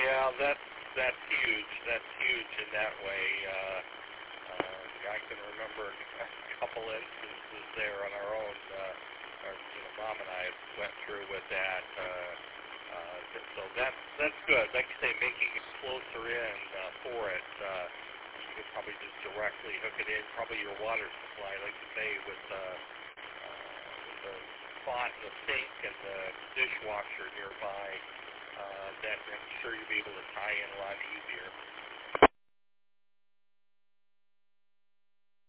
Yeah, that's huge. That's huge in that way. I can remember a couple instances there on our own. Mom and I went through with that. So that's good. Like you say, making it closer in for it. You could probably just directly hook it in. Probably your water supply, like you say, with the spot and the sink and the dishwasher nearby. That I'm sure you'll be able to tie in a lot easier.